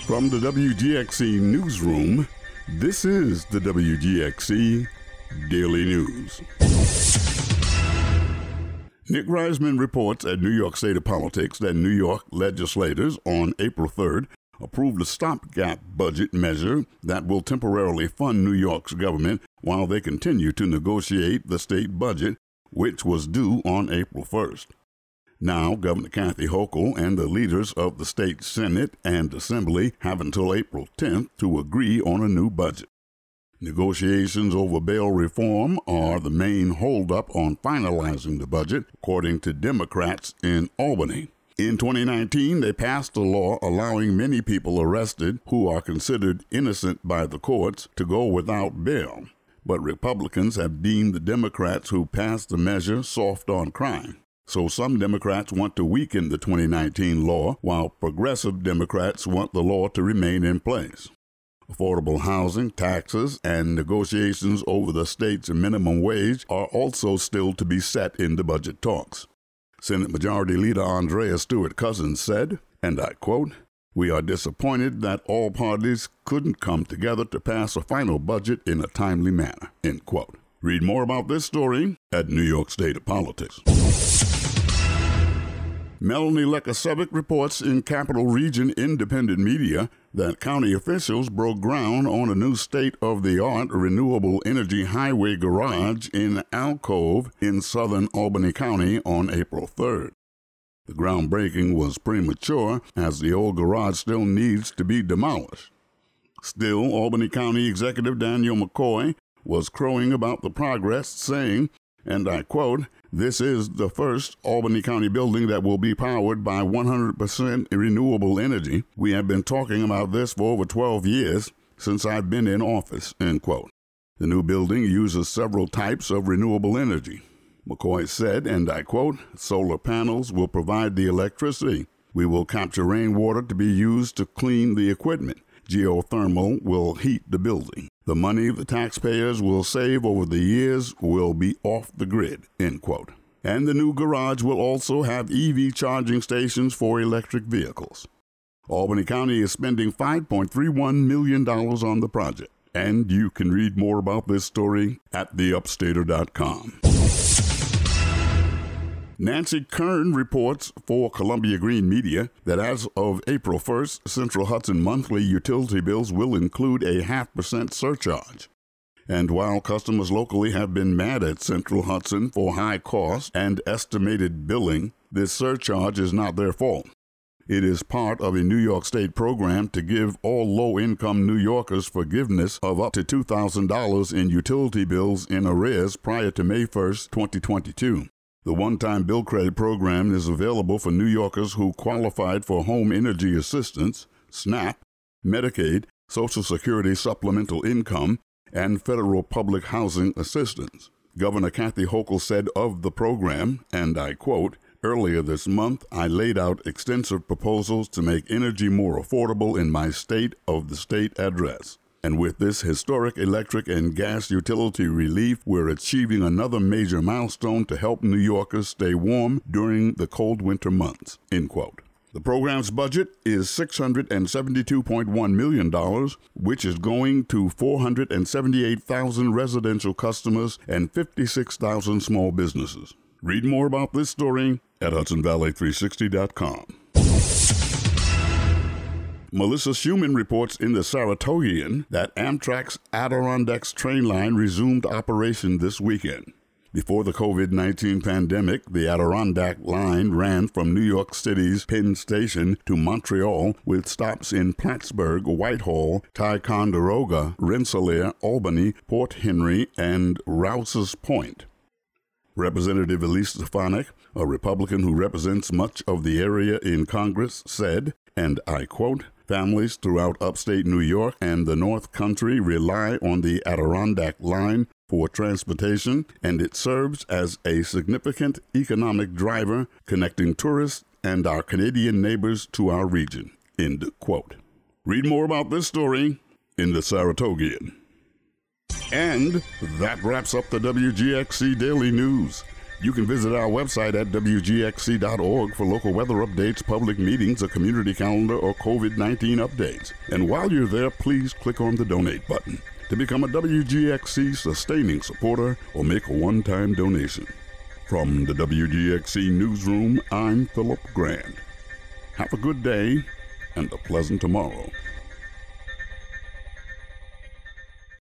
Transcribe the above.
From the WGXC Newsroom, this is the WGXC Daily News. Nick Reisman reports at New York State of Politics that New York legislators on April 3rd approved a stopgap budget measure that will temporarily fund New York's government while they continue to negotiate the state budget, which was due on April 1st. Now, Governor Kathy Hochul and the leaders of the state Senate and Assembly have until April 10th to agree on a new budget. Negotiations over bail reform are the main holdup on finalizing the budget, according to Democrats in Albany. In 2019, they passed a law allowing many people arrested who are considered innocent by the courts to go without bail. But Republicans have deemed the Democrats who passed the measure soft on crime. So some Democrats want to weaken the 2019 law, while progressive Democrats want the law to remain in place. Affordable housing, taxes, and negotiations over the state's minimum wage are also still to be set in the budget talks. Senate Majority Leader Andrea Stewart Cousins said, and I quote, "We are disappointed that all parties couldn't come together to pass a final budget in a timely manner," end quote. Read more about this story at New York State of Politics. Melanie Lekasevic reports in Capital Region Independent Media that county officials broke ground on a new state-of-the-art renewable energy highway garage in Alcove in southern Albany County on April 3rd. The groundbreaking was premature as the old garage still needs to be demolished. Still, Albany County Executive Daniel McCoy was crowing about the progress, saying, and I quote, "This is the first Albany County building that will be powered by 100% renewable energy. We have been talking about this for over 12 years, since I've been in office," end quote. The new building uses several types of renewable energy. McCoy said, and I quote, "Solar panels will provide the electricity. We will capture rainwater to be used to clean the equipment. Geothermal will heat the building. The money the taxpayers will save over the years will be off the grid," end quote. And the new garage will also have EV charging stations for electric vehicles. Albany County is spending $5.31 million on the project. And you can read more about this story at theupstater.com. Nancy Kern reports for Columbia Green Media that as of April 1st, Central Hudson monthly utility bills will include a 0.5% surcharge. And while customers locally have been mad at Central Hudson for high cost and estimated billing, this surcharge is not their fault. It is part of a New York State program to give all low-income New Yorkers forgiveness of up to $2,000 in utility bills in arrears prior to May 1st, 2022. The one-time bill credit program is available for New Yorkers who qualified for Home Energy Assistance, SNAP, Medicaid, Social Security Supplemental Income, and Federal Public Housing Assistance. Governor Kathy Hochul said of the program, and I quote, "Earlier this month, I laid out extensive proposals to make energy more affordable in my State of the State address. And with this historic electric and gas utility relief, we're achieving another major milestone to help New Yorkers stay warm during the cold winter months," end quote. The program's budget is $672.1 million, which is going to 478,000 residential customers and 56,000 small businesses. Read more about this story at HudsonValley360.com. Melissa Schumann reports in the Saratogian that Amtrak's Adirondacks train line resumed operation this weekend. Before the COVID-19 pandemic, the Adirondack line ran from New York City's Penn Station to Montreal with stops in Plattsburgh, Whitehall, Ticonderoga, Rensselaer, Albany, Port Henry, and Rouse's Point. Representative Elise Stefanik, a Republican who represents much of the area in Congress, said, and I quote, "Families throughout upstate New York and the North Country rely on the Adirondack line for transportation, and it serves as a significant economic driver connecting tourists and our Canadian neighbors to our region," end quote. Read more about this story in the Saratogian. And that wraps up the WGXC Daily News. You can visit our website at WGXC.org for local weather updates, public meetings, a community calendar, or COVID-19 updates. And while you're there, please click on the donate button to become a WGXC sustaining supporter or make a one-time donation. From the WGXC Newsroom, I'm Philip Grant. Have a good day and a pleasant tomorrow.